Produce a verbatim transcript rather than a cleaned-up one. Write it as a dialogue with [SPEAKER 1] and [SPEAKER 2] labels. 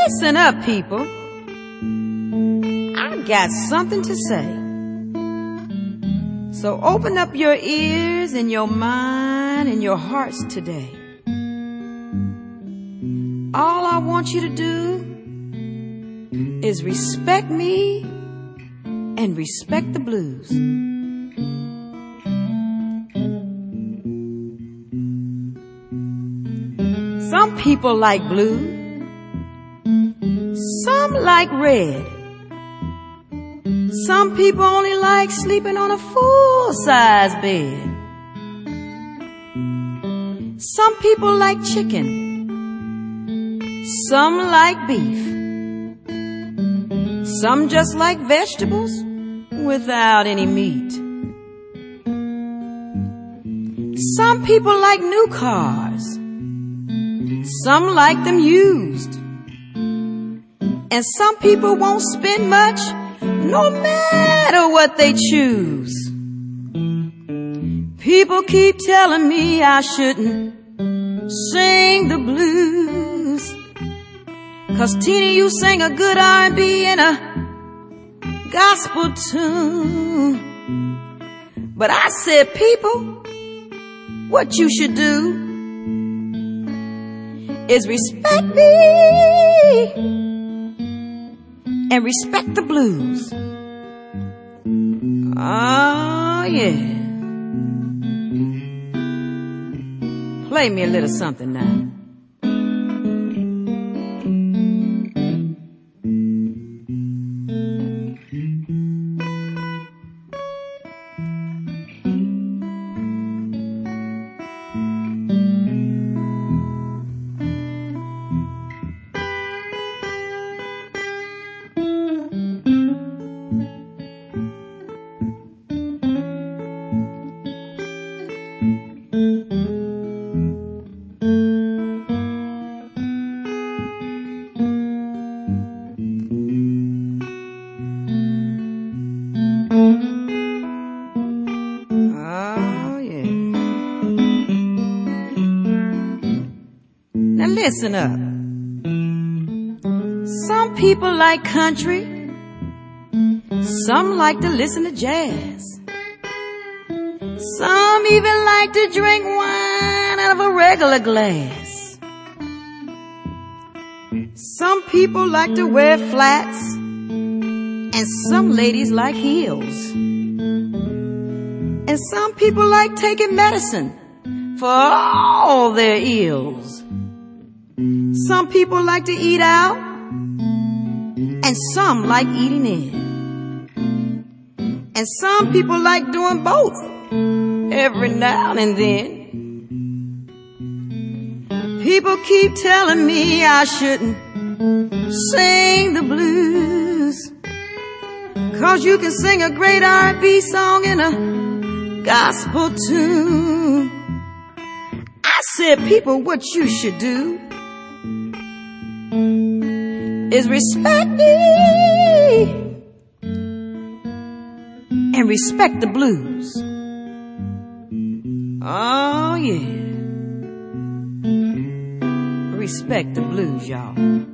[SPEAKER 1] Listen up, people. I got something to say. So open up your ears and your mind and your hearts today. All I want you to do is respect me and respect the blues. Some people like blue, some like red. Some people only like sleeping on a full-size bed. Some people like chicken, some like beef. Some just like vegetables without any meat. Some people like new cars, some like them used. And some people won't spend much no matter what they choose. People keep telling me I shouldn't sing the blues, 'cause Tina, you sing a good R and B and a gospel tune. But I said, people, what you should do is respect me and respect the blues. Oh, yeah. Play me a little something now. Listen up. Some people like country, some like to listen to jazz. Some even like to drink wine out of a regular glass. Some people like to wear flats, and some ladies like heels. And some people like taking medicine for all their ills. Some people like to eat out, and some like eating in. And some people like doing both every now and then. People keep telling me I shouldn't sing the blues, 'cause you can sing a great R and B song in a gospel tune. I said, people, what you should do is respect me and respect the blues. Oh, yeah. Respect the blues, y'all.